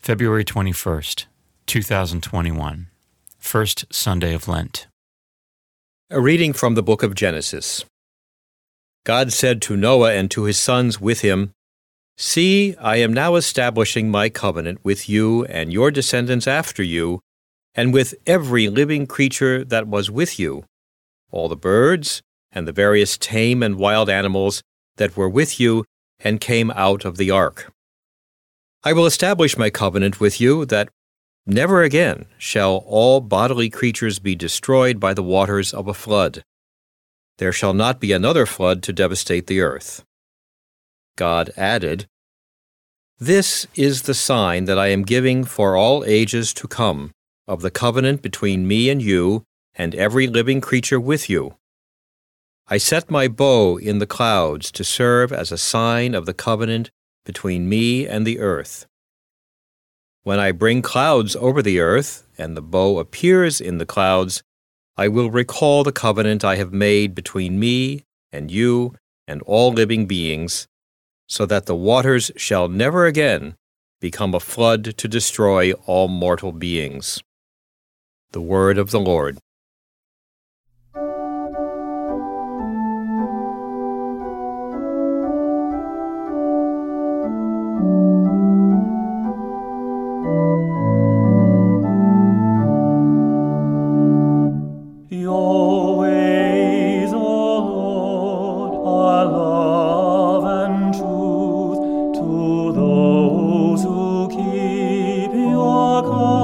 February 21st, 2021, First Sunday of Lent. A reading from the book of Genesis. God said to Noah and to his sons with him, "See, I am now establishing my covenant with you and your descendants after you, and with every living creature that was with you, all the birds and the various tame and wild animals that were with you and came out of the ark. I will establish my covenant with you that never again shall all bodily creatures be destroyed by the waters of a flood. There shall not be another flood to devastate the earth." God added, "This is the sign that I am giving for all ages to come, of the covenant between me and you and every living creature with you. I set my bow in the clouds to serve as a sign of the covenant between me and the earth. When I bring clouds over the earth, and the bow appears in the clouds, I will recall the covenant I have made between me and you and all living beings, so that the waters shall never again become a flood to destroy all mortal beings." The word of the Lord. Your ways, O Lord, are love and truth to those who keep your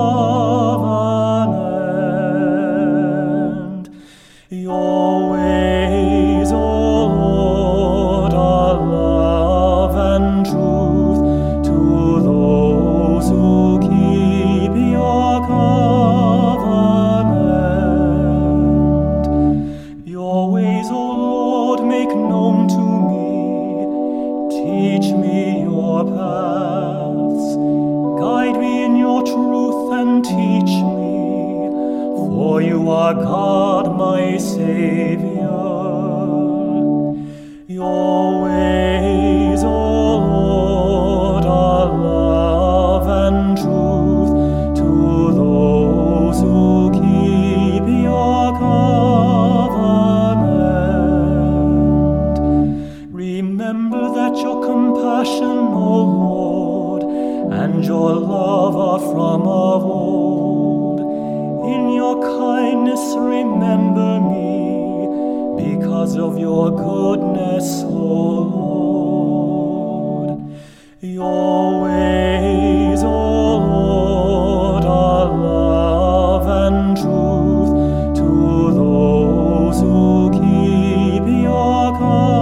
covenant. Your ways, O Lord, are love and truth to those who keep your covenant. Your ways, O Lord, make known to me. Teach me your paths. Guide me in your truth and teach me, for you are God, my Savior. Your ways, O Lord, are love and truth to those who keep your covenant. Remember that your compassion, O Lord, and your love are from of old. In your kindness remember me, because of your goodness, O Lord. Your ways, O Lord, are love and truth to those who keep your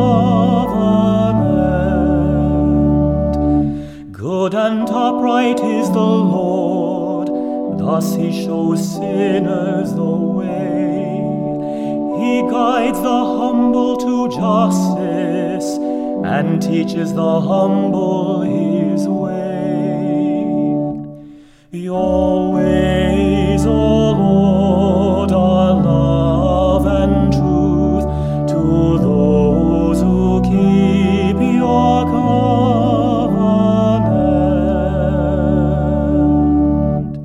covenant. Good and upright is the Lord, thus he shows sinners the way. He guides the humble to justice and teaches the humble his way. Your ways, O Lord, are love and truth to those who keep your covenant.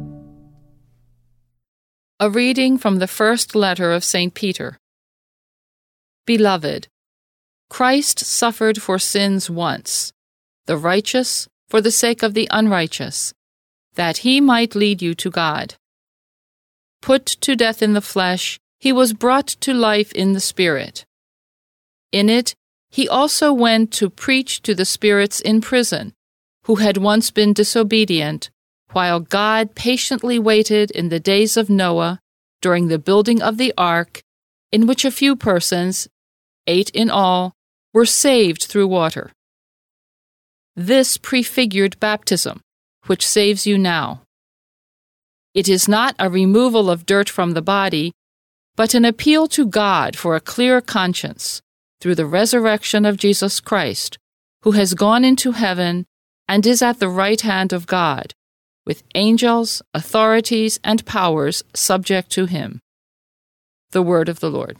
A reading from the first letter of St. Peter. Beloved, Christ suffered for sins once, the righteous for the sake of the unrighteous, that he might lead you to God. Put to death in the flesh, he was brought to life in the Spirit. In it, he also went to preach to the spirits in prison, who had once been disobedient, while God patiently waited in the days of Noah during the building of the ark, in which a few persons, 8 in all, were saved through water. This prefigured baptism, which saves you now. It is not a removal of dirt from the body, but an appeal to God for a clear conscience through the resurrection of Jesus Christ, who has gone into heaven and is at the right hand of God, with angels, authorities, and powers subject to him. The word of the Lord.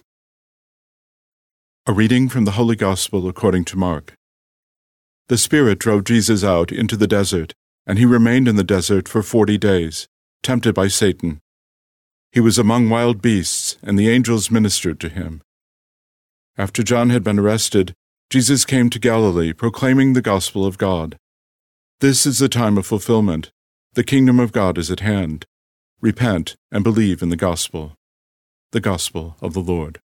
A reading from the Holy Gospel according to Mark. The Spirit drove Jesus out into the desert, and he remained in the desert for 40 days, tempted by Satan. He was among wild beasts, and the angels ministered to him. After John had been arrested, Jesus came to Galilee, proclaiming the gospel of God. This is the time of fulfillment. The kingdom of God is at hand. Repent and believe in the gospel. The gospel of the Lord.